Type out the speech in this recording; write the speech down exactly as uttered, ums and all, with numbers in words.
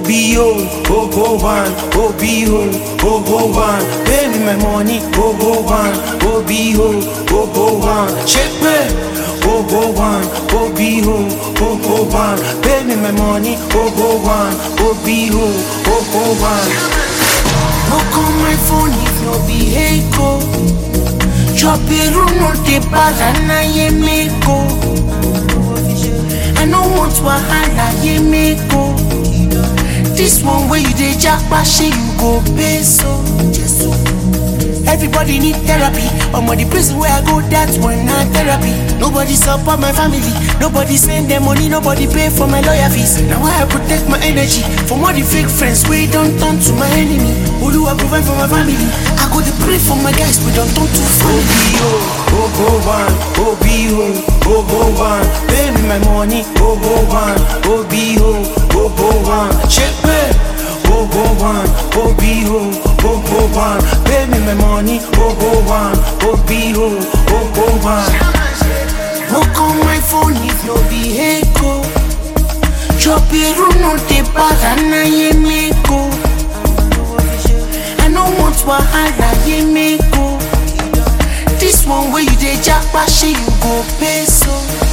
B O, oh oh one, oh B O, oh oh one. Pay me my money, oh oh one, oh B O, oh oh one. Check me, oh oh one, oh B O, oh oh one. Pay me my money, oh oh one, oh B O, oh oh one. Look on my phone if no be Heiko. Drop a room on the bar and I am Meko. I no want wahala, ye Meko. This one where you dey jackpot, you go pay so. Everybody need therapy. I'm on the prison where I go, that's when not therapy. Nobody support my family, nobody send them money, nobody pay for my lawyer fees. Now I protect my energy from all the fake friends we don't turn to my enemy. Who do I provide for my family? I go to pray for my guys, we don't turn to family. Oh oh one, oh B O, oh oh one. Pay me my money, oh oh one, oh B O, oh oh one. Check me, oh oh one, oh B O, oh oh one. Pay me my money, oh oh one, oh B O, oh oh one. Look on my phone if no be Heiko. Drop a room on the bar and I am Meko. I no want wahala, ye Meko. This one where you dey jackpot, you go pay so.